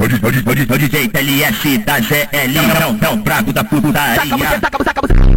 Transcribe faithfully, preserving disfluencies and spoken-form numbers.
o D J T L S da Z L, não, não, fraco da putaria.